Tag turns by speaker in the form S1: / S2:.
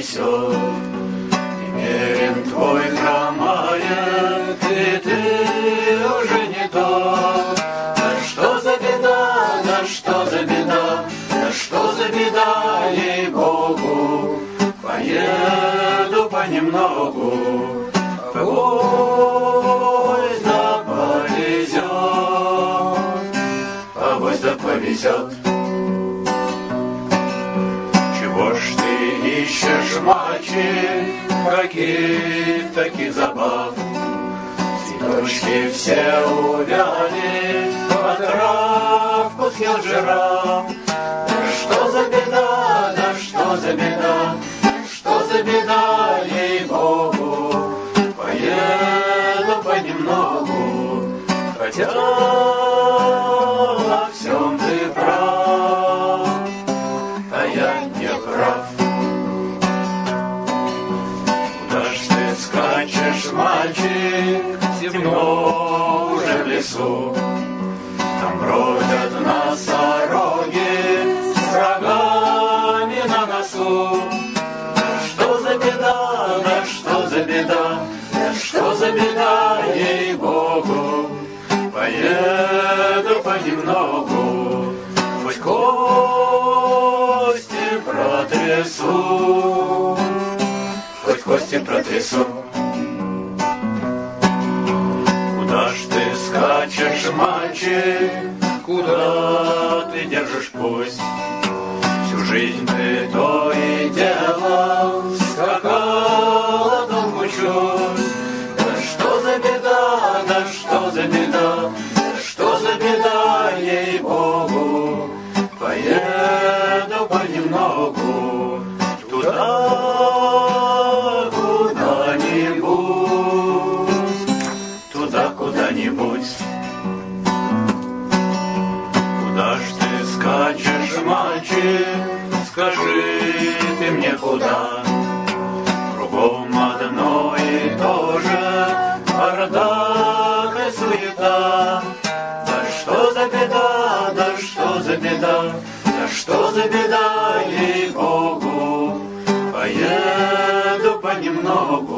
S1: несет. И мерен твой хромает, и ты уже не тот. Да что за беда, да что за беда, да что за беда, ей-богу. Поеду понемногу, авось да повезет, авось да повезет. Чего ж ты ищешь, мальчик, каких таких забав? Цветочки все увяли, а травку съел жираф. Да что за беда, да что за беда, что за беда, ей-богу. Поеду понемногу, хотя во всем ты прав, а я не прав. Куда ж ты скачешь, мальчик, темно уже в лесу? Там бродят носороги с рогами на носу. Что за беда, да что за беда, да что за беда, ей-богу. Поеду понемногу, хоть кости протрясу, хоть кости протрясу. Куда ж ты скачешь, мальчик, куда ты держишь путь? Всю жизнь ты то и делал, скакал, долго чуть. Да что за беда, да что за беда, да что за беда, ей-богу. Поеду понемногу туда, куда-нибудь, туда, куда-нибудь. Куда ж ты скачешь, мальчик, скажи ты мне куда? Кругом одно и то же, бардак и суета. Да что за беда, да что за беда, да что за беда, ей-богу. Поеду понемногу